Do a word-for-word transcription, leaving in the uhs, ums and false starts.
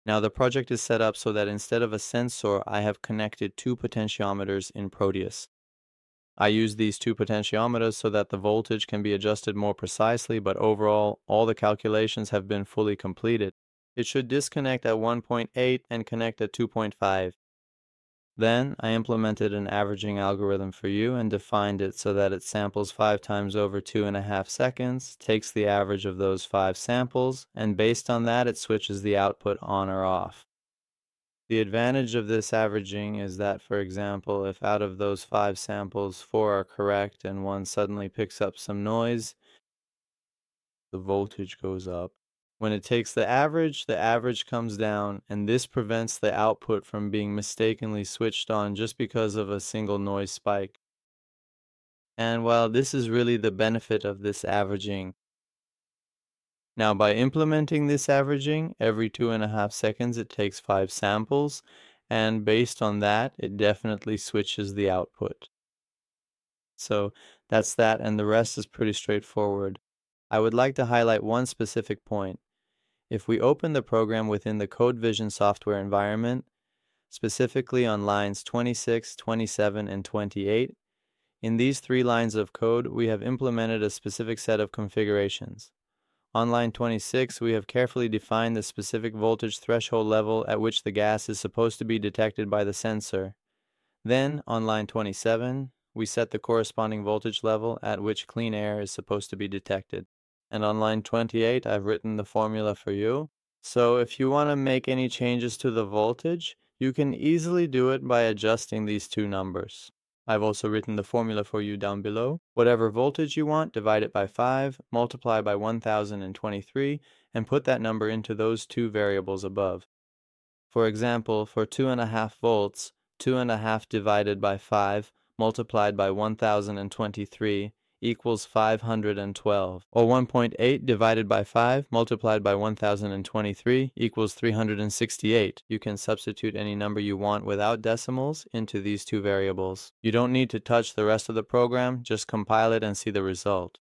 Now the project is set up so that instead of a sensor, I have connected two potentiometers in Proteus. I use these two potentiometers so that the voltage can be adjusted more precisely, but overall, all the calculations have been fully completed. It should disconnect at one point eight and connect at two point five. Then I implemented an averaging algorithm for you and defined it so that it samples five times over two and a half seconds, takes the average of those five samples, and based on that it switches the output on or off. The advantage of this averaging is that, for example, if out of those five samples, four are correct and one suddenly picks up some noise, the voltage goes up. When it takes the average, the average comes down, and this prevents the output from being mistakenly switched on just because of a single noise spike. And while this is really the benefit of this averaging, now by implementing this averaging, every two and a half seconds it takes five samples, and based on that, it definitely switches the output. So that's that, and the rest is pretty straightforward. I would like to highlight one specific point. If we open the program within the CodeVision software environment, specifically on lines twenty-six, twenty-seven, and twenty-eight, in these three lines of code, we have implemented a specific set of configurations. On line twenty-six, we have carefully defined the specific voltage threshold level at which the gas is supposed to be detected by the sensor. Then, on line twenty-seven, we set the corresponding voltage level at which clean air is supposed to be detected. And on line twenty-eight, I've written the formula for you. So if you want to make any changes to the voltage, you can easily do it by adjusting these two numbers. I've also written the formula for you down below. Whatever voltage you want, divide it by five, multiply by one thousand twenty-three, and put that number into those two variables above. For example, for two and a half volts, two and a half divided by five, multiplied by one thousand twenty-three, equals five hundred twelve, or one point eight divided by five multiplied by one thousand twenty-three equals three hundred sixty-eight. You can substitute any number you want without decimals into these two variables. You don't need to touch the rest of the program, just compile it and see the result.